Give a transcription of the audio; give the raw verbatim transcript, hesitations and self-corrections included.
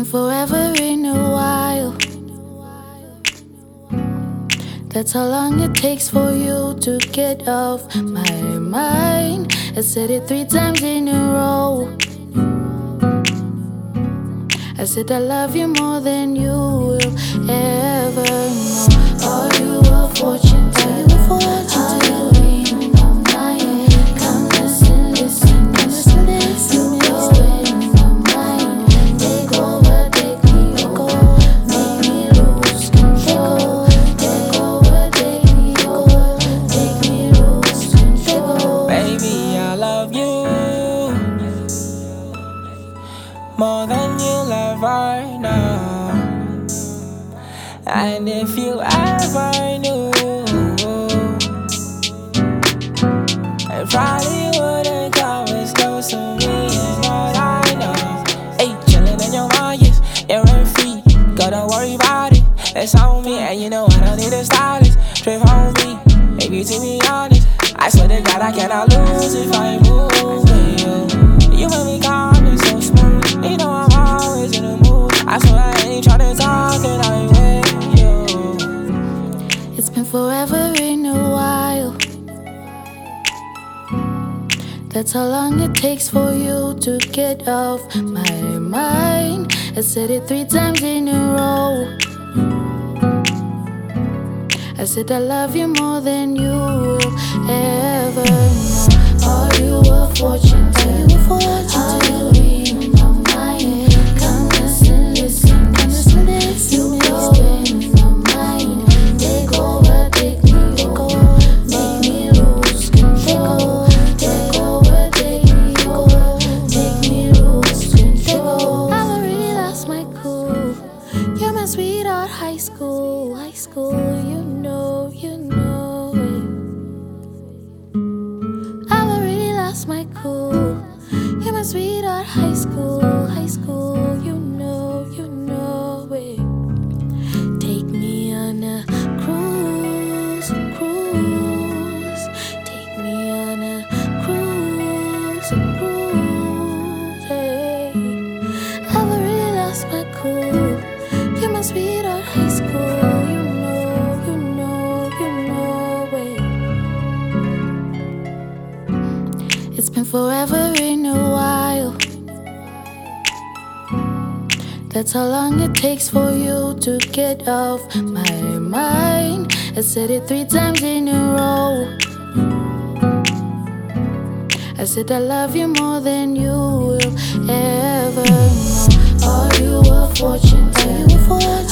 forever in a while. That's how long it takes for you to get off my mind. I said it three times in a row. I said I love you more than you will ever know. Are you a fortune teller? Are you in my mind? Come listen, listen, listen, listen. You're in my mind. Take over, take me over, make me lose control. Take over, take me over, make me lose control. Baby, I love you more than you'll ever know. And if you ever knew, it probably wouldn't come as close to me as what I know. Hey, chillin' in your mind, yes, you're free. Gotta worry about it, it's on me. And you know I don't need a stylist, trip on me. Maybe to be honest, I swear to God I cannot lose if I move with you. You make me calm and so smooth. You know I'm always in the mood. I swear I ain't tryna talk and I'm with you. It's been forever in a while. That's how long it takes for you to get off my mind. I said it three times in a row. I said I love you more than you will ever know. Are you a fortune teller? Are you in my mind? Come listen, listen, listen, listen. You're in my mind. Take over, take me over, make me lose control. Take over, take me over, make me lose control. I've already lost my cool. You're my sweetheart, high school, high school. You know, you know it. I've already lost my cool. You're my sweetheart, high school, high school. You know, you know it. Take me on a cruise, cruise. Take me on a cruise, cruise. Hey. I've already lost my cool. You're my sweetheart, high school. You know, you know, you know it. It's been forever in a while. That's how long it takes for you to get off my mind. I said it three times in a row. I said I love you more than you will ever know. Are you a fortune teller?